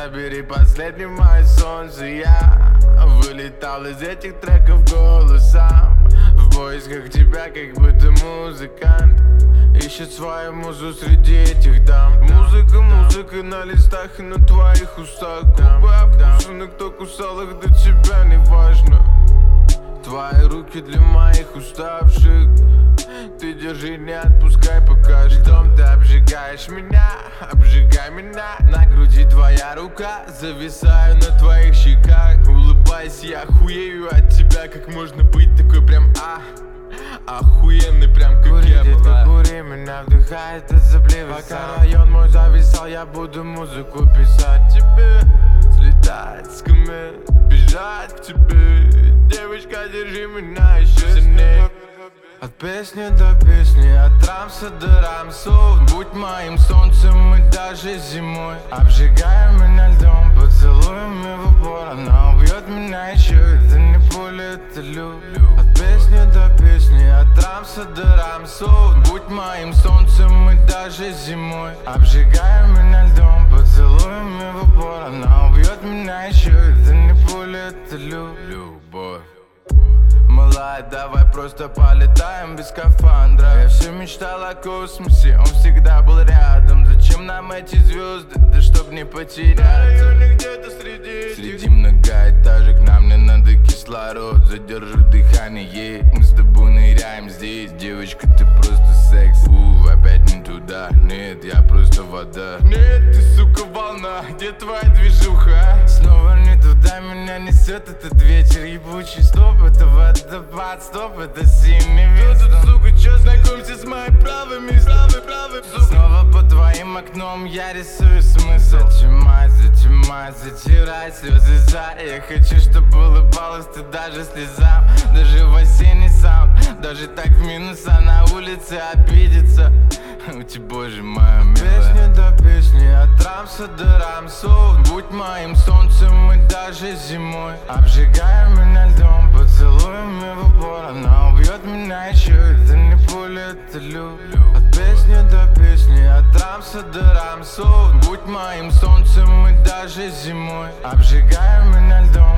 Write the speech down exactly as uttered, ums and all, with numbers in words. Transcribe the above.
забери последнее мое солнце. Я вылетал из этих треков голосом в поисках тебя, как будто музыкант ищет свою музу среди этих дам. Музыка, музыка на листах и на твоих устах. Губы обкусаны, кто кусал их, до тебя не важно. Твои руки для моих уставших. Ты держи, не отпускай пока что. Ты обжигаешь меня, обжигай меня. На груди твоя рука, зависаю на твоих щеках. Улыбайся, я хуею от тебя. Как можно быть такой прям а охуенный, прям как кури, я была. Кури, меня вдыхает, это запливый. Пока район мой зависал, я буду музыку писать тебе. Слетать с камер, бежать к тебе. Девочка, держи меня еще сильнее. От песни до песни, от рамса до рамсов. Будь моим солнцем и даже зимой. Обжигай меня льдом, поцелуями в упор. Она убьет меня еще, это не пуля, это люблю. От песни до песни, от рамса до рамсов. Будь моим солнцем и даже зимой. Обжигай меня льдом, поцелуями в упор. Она убьет меня еще, это не пуля, это любовь. Малая, давай просто полетаем без скафандра. Я все мечтал о космосе, он всегда был рядом. Зачем нам эти звезды, да чтоб не потеряться? Где-то среди Среди многоэтажек нам не надо кислород. Задержу дыхание, мы с тобой ныряем здесь. Девочка, ты просто секс. У, опять не туда, нет, я просто вода. Нет, ты, сука, волна, где твоя движуха? Снова не туда меня несет этот ветер ебучий. Стоп, это водопад, стоп, это синий ветер. Кто тут, сука, чё, знакомься с моими правыми, правы, правы, сука. Снова по твоим окном я рисую смысл. Зачимай, зачимай, затирай слезы за. Я хочу, чтобы улыбалась ты даже слезам. Даже в осенний саунд, даже так в минус, а на улице обидится. У тебя, боже моя милая. Песни до песни, от рамса до рамсов. Будь моим солнцем и даже зимой. Обжигай меня льдом, поцелуями в упор. Она убьет меня еще, это не пуля, это люблю. От песни до песни, от рамса до рамсов. Будь моим солнцем и даже зимой. Обжигай меня льдом,